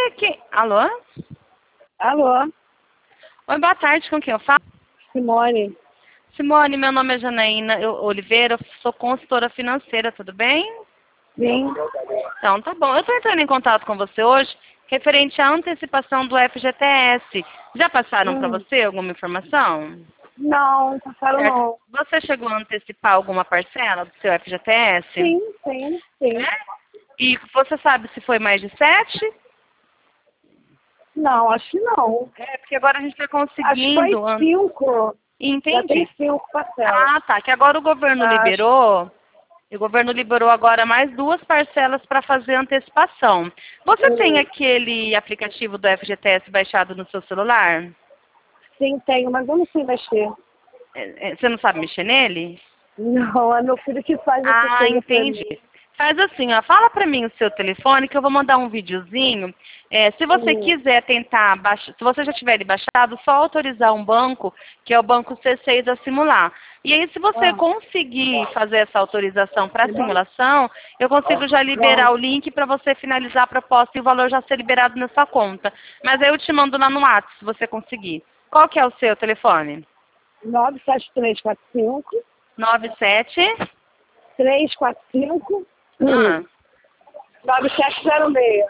Alô? Alô, Oi, boa tarde, com quem eu falo? Simone. Simone, meu nome é Janaína Oliveira, eu sou consultora financeira, tudo bem? Sim. Então, tá bom. Eu estou entrando em contato com você hoje, referente à antecipação do FGTS. Já passaram para você alguma informação? Não, passaram Certo. não. Você chegou a antecipar alguma parcela do seu FGTS? Sim, sim, sim. É? E você sabe se foi mais de 7? Não, acho que não. É, porque agora a gente está Acho que foi conseguindo. 5. Já tem Entendi. 5 parcelas. Ah, tá. Que agora o governo Acho. liberou. E o governo liberou agora mais 2 parcelas para fazer antecipação. Você tem aquele aplicativo do FGTS baixado no seu celular? Sim, tenho, mas eu não sei mexer. Você não sabe mexer nele? Não, é meu filho que faz essas Ah, coisas pra entendi. mim. Faz assim, ó, fala pra mim o seu telefone que eu vou mandar um videozinho. Se você quiser tentar baixar, se você já tiver ele baixado, só autorizar um banco, que é o banco C6 a simular. E aí, se você conseguir fazer essa autorização para simulação, eu consigo já liberar o link para você finalizar a proposta e o valor já ser liberado na sua conta. Mas aí eu te mando lá no WhatsApp, se você conseguir. Qual que é o seu telefone? 97345 97 345 ah, 9706.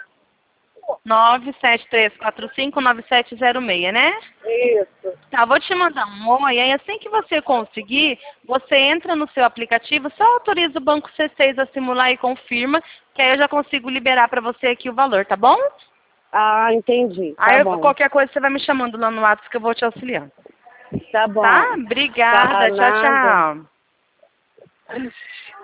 973459706, né? Isso. Tá, vou te mandar um oi, aí assim que você conseguir, você entra no seu aplicativo, só autoriza o Banco C6 a simular e confirma, que aí eu já consigo liberar para você aqui o valor, tá bom? Ah, entendi. Tá Aí bom. qualquer coisa você vai me chamando lá no WhatsApp que eu vou te auxiliar. Tá bom. Tá? Tá, Obrigada, tchau, nada. tchau.